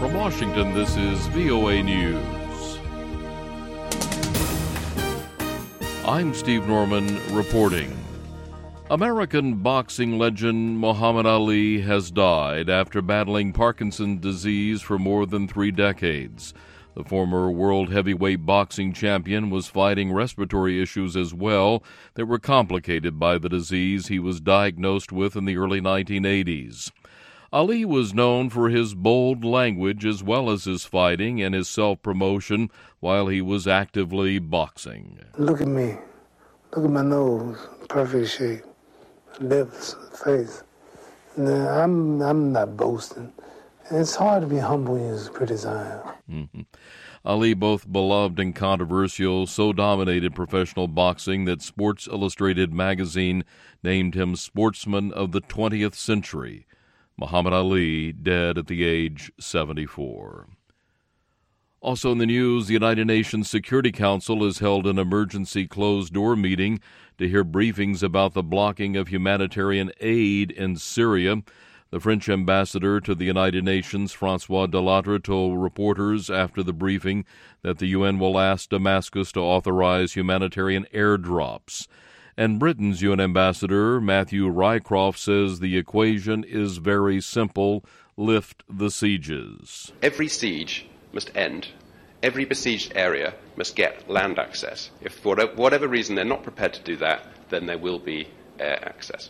From Washington, this is VOA News. I'm Steve Norman reporting. American boxing legend Muhammad Ali has died after battling Parkinson's disease for more than 3 decades. The former world heavyweight boxing champion was fighting respiratory issues as well that were complicated by the disease he was diagnosed with in the early 1980s. Ali was known for his bold language as well as his fighting and his self-promotion while he was actively boxing. Look at me. Look at my nose. Perfect shape. Lips, face. Now, I'm not boasting. It's hard to be humble when you're criticized. Ali, both beloved and controversial, so dominated professional boxing that Sports Illustrated magazine named him Sportsman of the 20th Century. Muhammad Ali, dead at the age 74. Also in the news, the United Nations Security Council has held an emergency closed-door meeting to hear briefings about the blocking of humanitarian aid in Syria. The French ambassador to the United Nations, François Delattre, told reporters after the briefing that the UN will ask Damascus to authorize humanitarian airdrops. And Britain's UN ambassador, Matthew Rycroft, says the equation is very simple: lift the sieges. Every siege must end. Every besieged area must get land access. If for whatever reason they're not prepared to do that, then there will be air access.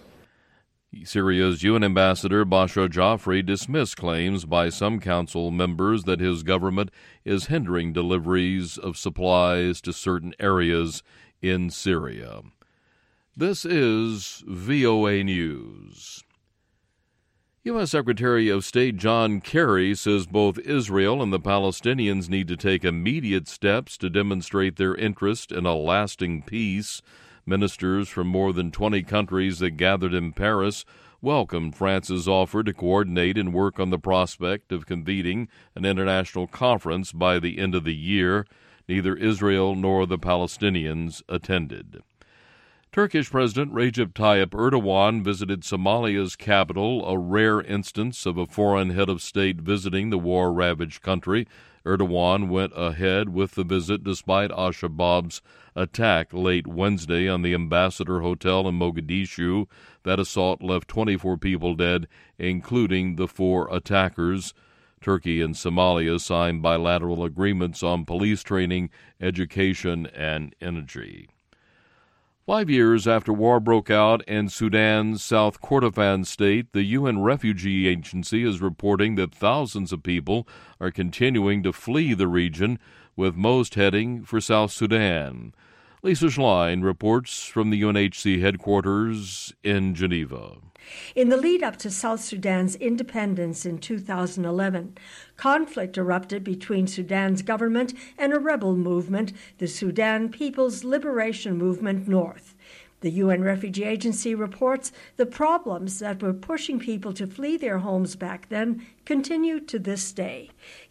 Syria's UN ambassador, Bashar Jafri, dismissed claims by some council members that his government is hindering deliveries of supplies to certain areas in Syria. This is VOA News. U.S. Secretary of State John Kerry says both Israel and the Palestinians need to take immediate steps to demonstrate their interest in a lasting peace. Ministers from more than 20 countries that gathered in Paris welcomed France's offer to coordinate and work on the prospect of convening an international conference by the end of the year. Neither Israel nor the Palestinians attended. Turkish President Recep Tayyip Erdogan visited Somalia's capital, a rare instance of a foreign head of state visiting the war-ravaged country. Erdogan went ahead with the visit despite al-Shabaab's attack late Wednesday on the Ambassador Hotel in Mogadishu. That assault left 24 people dead, including the 4 attackers. Turkey and Somalia signed bilateral agreements on police training, education, and energy. 5 years after war broke out in Sudan's South Kordofan state, the UN Refugee Agency is reporting that thousands of people are continuing to flee the region, with most heading for South Sudan. Lisa Schlein reports from the UNHCR headquarters in Geneva. In the lead-up to South Sudan's independence in 2011, conflict erupted between Sudan's government and a rebel movement, the Sudan People's Liberation Movement North. The UN Refugee Agency reports the problems that were pushing people to flee their homes back then continue to this day.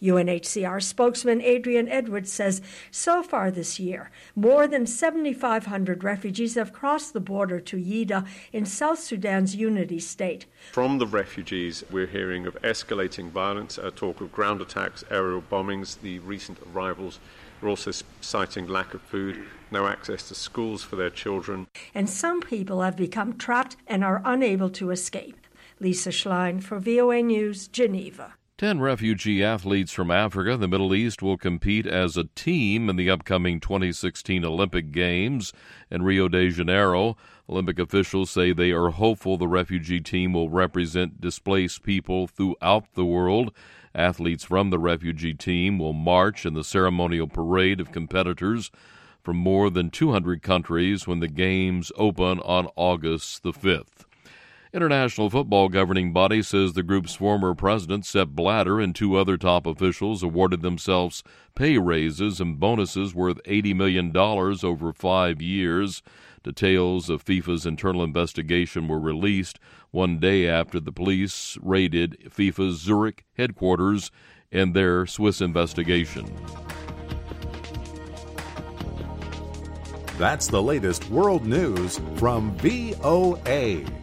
UNHCR spokesman Adrian Edwards says so far this year, more than 7,500 refugees have crossed the border to Yida in South Sudan's Unity State. From the refugees, we're hearing of escalating violence, talk of ground attacks, aerial bombings. The recent arrivals are also citing lack of food, no access to schools for their children. And some people have become trapped and are unable to escape. Lisa Schlein for VOA News, Geneva. 10 refugee athletes from Africa and the Middle East will compete as a team in the upcoming 2016 Olympic Games in Rio de Janeiro. Olympic officials say they are hopeful the refugee team will represent displaced people throughout the world. Athletes from the refugee team will march in the ceremonial parade of competitors from more than 200 countries when the Games open on August the 5th. International Football Governing Body says the group's former president, Sepp Blatter, and 2 other top officials awarded themselves pay raises and bonuses worth $80 million over 5 years. Details of FIFA's internal investigation were released 1 day after the police raided FIFA's Zurich headquarters in their Swiss investigation. That's the latest world news from VOA.